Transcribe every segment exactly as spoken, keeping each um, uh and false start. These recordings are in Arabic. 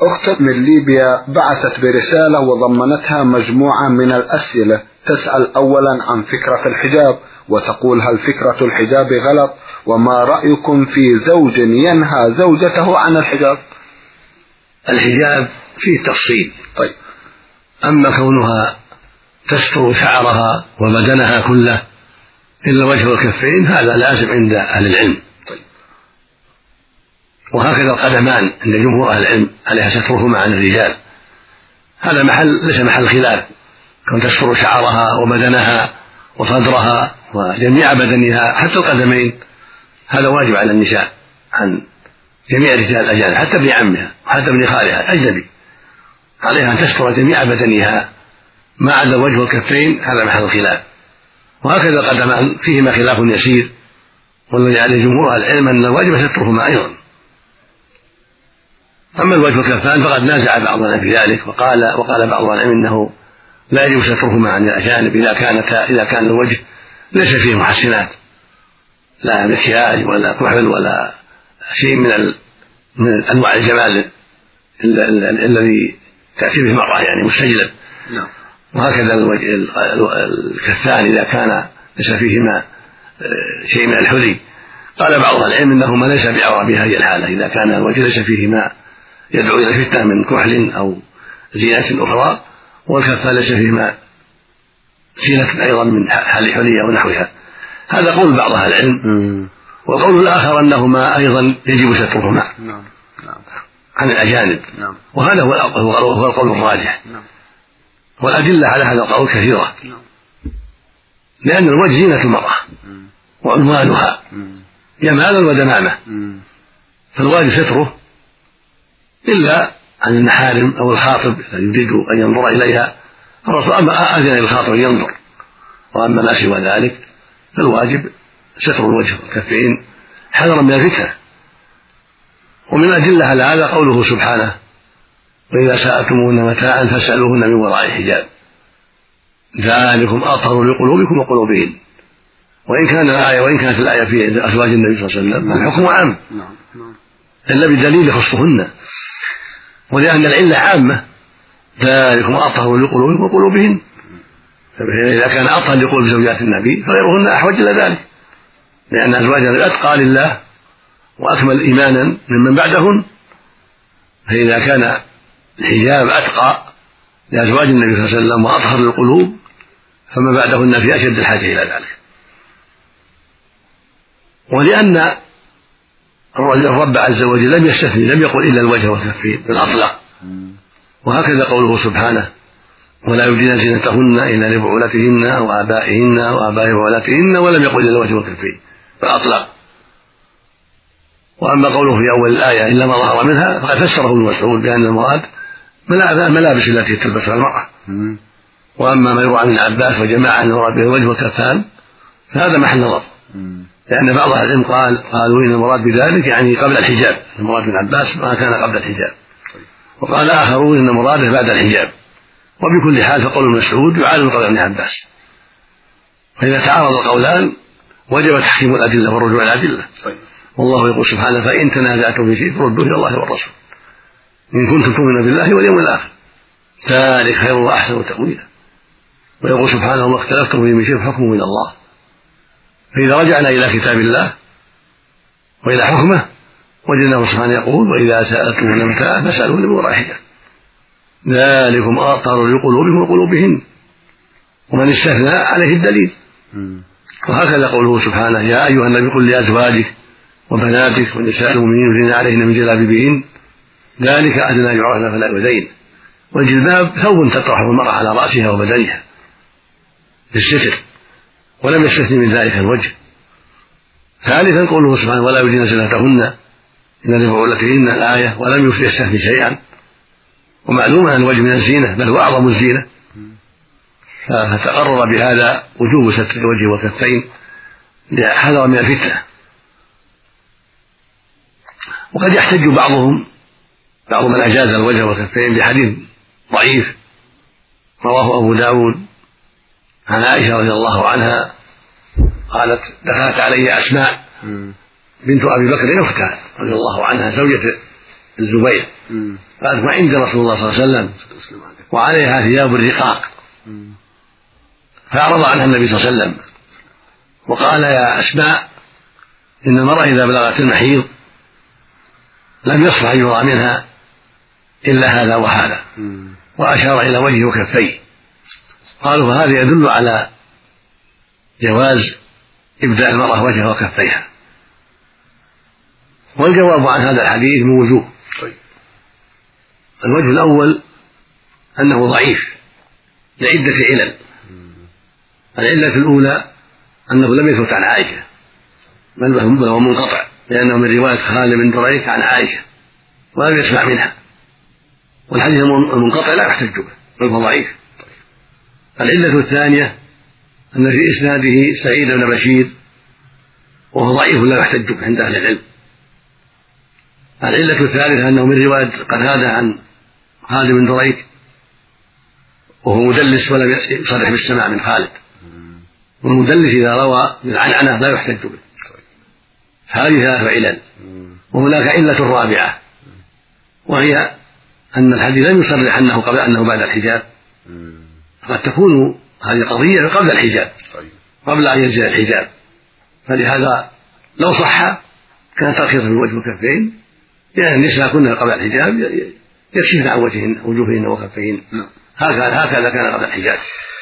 أخت من ليبيا بعثت برسالة وضمنتها مجموعة من الأسئلة، تسأل أولا عن فكرة الحجاب، وتقول: هل فكرة الحجاب غلط؟ وما رأيكم في زوج ينهى زوجته عن الحجاب؟ الحجاب فيه تفصيل. طيب. أما كونها تستر شعرها وبدنها كله إلا وجه والكفين هذا لازم عند أهل العلم. طيب. وهكذا القدمان عند جمهور أهل العلم عليها سترهما عن الرجال، هذا محل ليس محل خلاف، كون تستر شعرها وبدنها وصدرها وجميع بدنها حتى القدمين، هذا واجب على النساء عن جميع الرجال الأجانب، حتى ابن عمها وحتى ابن خالها أجنبي عليها أن تستر جميع بدنها ما عدا الوجه والكفين، هذا محل الخلاف. وهكذا القدمان فيهما خلاف يسير، والذي عليه جمهور العلم أن الواجب سترهما أيضا. أما الوجه والكفان فقد نازع بعضنا في ذلك، وقال وقال بعض العلم إنه لا يجب سترهما عن الأجانب إذا كانت إذا كان الوجه ليس فيه محسنات، لا مكياج ولا كحل ولا شيء من من أنواع الجمال الذي تأتي به المرأة يعني مستجلب. نعم. وهكذا الكفان إذا كان ليس فيهما شيء من الحلي، قال بعض العلم إنهما ليس بعورة بهذه الحالة إذا كان الوجه ليس فيهما يدعو إلى الفتنة من كحل أو زينة أخرى، والكفان ليس فيهما زينة أيضا من حلية ونحوها. هذا قول بعض أهل العلم. والقول الآخر أنهما أيضا يجب سترهما عن الأجانب، وهذا هو القول الراجح. والأدلة على هذا القول كثيرة، لأن الوجه زينة المرأة وعنوانها جمالا ودمامة، فالواجب ستره إلا عن المحارم أو الخاطب إذا يريد أن ينظر إليها الرسول أما أذن للخاطب أن ينظر، وأما ما سوى ذلك فالواجب ستر الوجه والكفين حذرا من الفتنة. ومن الأدلة على هذا قوله سبحانه: وإذا سألتموهن متاعا فاسألوهن من وراء حجاب ذلكم أطهر لقلوبكم وقلوبهن. وإن كان الآية وإن كانت الآية في أزواج النبي صلى الله عليه وسلم الحكم عام إلا بدليل يخصهن، ولأن العلة عامة، ذلكم أطهر لقلوبكم وقلوبهن، إذا كان أطهر لقلوب زوجات النبي فغيرهن أحوج إلى ذلك، لأن أزواجنا أتقى لله وأكمل إيمانا ممن بعدهن. فإذا كان الحجاب أتقى لأزواج النبي صلى الله عليه وسلم وأطهر للقلوب فما بعدهن في أشد الحاجة إلى ذلك. ولأن الرب عز وجل لم يستثني، لم يقل إلا الوجه والكفين بل أطلق. وهكذا قوله سبحانه: ولا يبدين زينتهن إلا لبعولتهن وآبائهن وآباء بعولتهن، ولم يقل إلا الوجه والكفين فأطلق. وأما قوله في أول الآية إلا ما ظهر منها فقد فسره ابن مسعود بأن المراد الملابس التي تلبسها المرأة. وأما ما يروى عن ابن عباس وجماعة أن المراد به الوجه والكفان فهذا محل نظر، لأن بعض أهل العلم قال قالوا إن المراد بذلك يعني قبل الحجاب، المراد ابن عباس ما كان قبل الحجاب، وقال آخرون إن مراده بعد الحجاب. وبكل حال فقول ابن مسعود يعارض قول ابن عباس، فإذا تعارض القولان وجب تحكيم الأدلة والرجوع إلى الأدلة. والله يقول سبحانه: فإن تنازعتم في شيء فردوه إلى الله والرسول إن كنتم تؤمنون بالله واليوم الآخر ذلك خير وأحسن تأويلا. ويقول سبحانه: وما اختلفتم فيه من شيء فحكمه إلى الله. فإذا رجعنا إلى كتاب الله وإلى حكمه وجدناه سبحانه يقول: وإذا سألتموهن متاعا فاسألوهن من وراء حجاب ذلكم أطهر لقلوبكم وقلوبهن. ومن استثنى عليه الدليل. وهكذا قوله سبحانه: يا أيها النبي قل لأزواجك وبناتك ونساء المؤمنين يدنين عليهن من جلابيبهن ذلك أدنى يعرفن فلا يؤذين. والجلباب ثوب تطرحه المرأة على رأسها وبدنها للستر، ولم يستثني من ذلك الوجه. ثالثا قوله سبحانه: ولا يبدين زينتهن إلا لبعولتهن الآية، ولم يستثني شيئا. ومعلوم أن الوجه من الزينة بل هو أعظم الزينة، فتقرر بهذا وجوب ستر الوجه والكفين حذرا من الفتنة. وقد يحتج بعضهم بعض من أجاز الوجه والكفين بحديث ضعيف رواه أبو داود عن عائشة رضي الله عنها قالت: دخلت علي أسماء بنت أبي بكر أختها رضي الله عنها زوجة الزبير قالت وعند رسول الله صلى الله عليه وسلم وعليها ثياب الرقاق، فأعرض عنها النبي صلى الله عليه وسلم وقال يا أسماء إن المرأة إذا بلغت المحيض لم يصلح أن يرى منها إلا هذا وهذا، وأشار إلى وجهه وكفيه. قالوا فهذا يدل على جواز إبداء المرأة وجهها وكفيها. والجواب عن هذا الحديث من وجوه. الوجه الأول أنه ضعيف لعدة علل. العلة الأولى أنه لم يثبت عن عائشة، بل هو منقطع، لأنه من رواية خالد بن دريك عن عائشة ولم يسمع منها، والحديث المنقطع لا يحتج به بل هو ضعيف. العلة الثانية أن في إسناده سعيد بن بشير وهو ضعيف لا يحتج به عند أهل العلم. العلة الثالثة أنه من رواية قتادة عن خالد بن دريك وهو مدلس ولم يصرح بالسماع من خالد، والمدلس إذا روى بالعنعنة لا يحتج به. هذه ثلاث علل. وهناك علة رابعة وهي أن الحديث لم يصرح أنه قبل أنه بعد الحجاب، قد تكون هذه قضية قبل الحجاب قبل أن ينزل الحجاب، فلهذا لو صح كان ترخيص في الوجه والكفين، لأن النساء كنا قبل الحجاب يكشفن عن وجههن وجوههن وكفيهن، هكذا هكذا كان قبل الحجاب.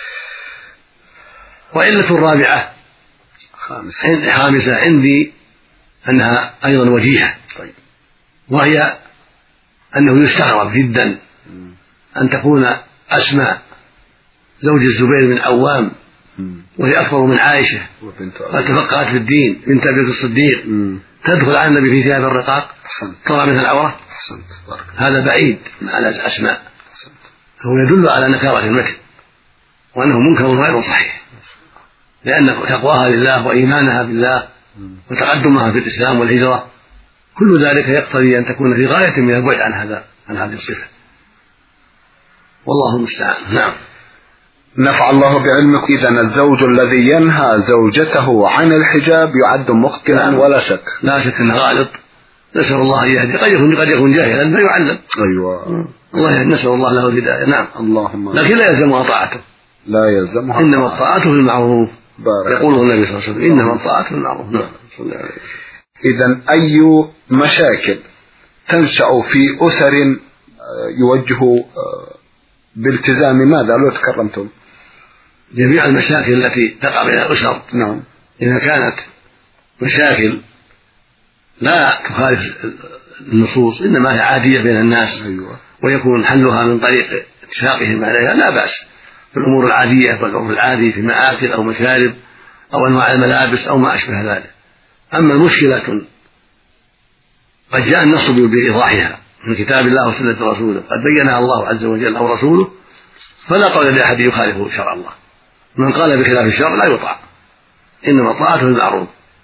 وعلة الرابعة خامسة عندي أنها أيضا وجيهة، وهي أنه يستغرب جدا أن تكون أسماء زوج الزبير بن عوام وهي أكبر من عائشة قد تفقهت في الدين بنت أبي بكر الصديق تدخل على النبي في ثياب الرقاق ترى مثل العورة. هذا بعيد على أسماء، فهو يدل على نكارة المثل وأنه منكر غير صحيح، لأن تقواها لله وإيمانها بالله وتقدمها في الإسلام والهجرة كل ذلك يقتضي أن تكون في غاية من البعد عن هذا عن هذه الصفة، والله المستعان. نعم. نفع الله بعلمك. إذن الزوج الذي ينهى زوجته عن الحجاب يعد مخطئا. نعم. ولا شك لا شك أنه غالط، نسأل الله أن يهدي. قد يكون قد يكون جاهلا فيعلم. أيوة الله نسأل الله له الهداية. نعم. اللهم. لكن لا يلزمها طاعته. لا يلزمها. إنما الطاعة في المعروف. بارك. يقول النبي صلى الله عليه وسلم إنما الطاعة في المعروف. نعم. إذن أي مشاكل تنشأ في أسر يوجه بالتزام ماذا لو تكرمتم؟ جميع المشاكل التي تقع بين الأسر. نعم. إذا كانت مشاكل لا تخالف النصوص إنما هي عادية بين الناس. أيوة. ويكون حلها من طريق اتفاقهم عليها لا بأس في الأمور العادية والعرف العادي في مآكل أو مشارب أو أنواع الملابس أو ما أشبه ذلك. أما المشكلة قد جاء النص بإيضاحها من كتاب الله وسنة رسوله قد بينها الله عز وجل أو رسوله، فلا قول لأحد يخالف شرع الله. من قال بخلاف الشرع لا يطاع، إنما طاعته المعروف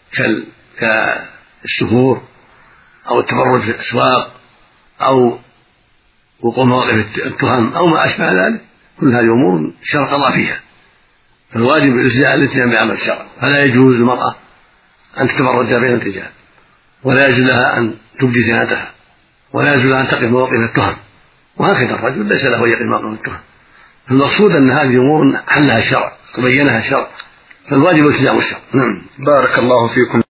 كالسفور أو التبرج في الأسواق أو وقوع مواقف التهم أو ما أشبه ذلك، كل هذه أمور شرع الله فيها، فالواجب الالتزام بعمل الشرع. فلا يجوز للمرأة أن تتبرج بين الرجال، ولا يجوز لها أن تبدي زينتها، ولا يجوز لها أن تقف مواقف التهم، وهكذا الرجل ليس له يقف مواقف التهم. فالمقصود أن هذه أمور حلها الشرع وبينها الشرع، فالواجب التزام الشرع. نعم. بارك الله فيكم.